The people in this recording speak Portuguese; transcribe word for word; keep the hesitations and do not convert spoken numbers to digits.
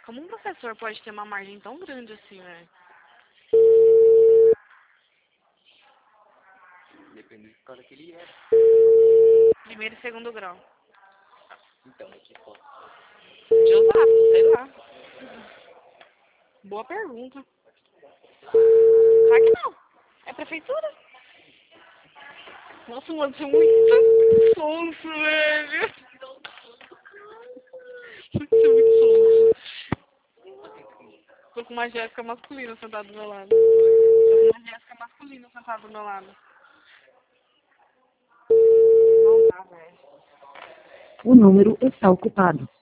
Como um professor pode ter uma margem tão grande assim, né? Depende da escola que ele é. Primeiro e segundo grau. Então, aqui pô. De Osasco, sei lá. Boa pergunta. Claro que não. É prefeitura. Nossa, mano, você é muito sonso, velho. Você é muito sonso. Tô com uma Jéssica masculina sentada do meu lado. Tô com uma Jéssica masculina sentada do meu lado. Não dá, velho. O número está ocupado.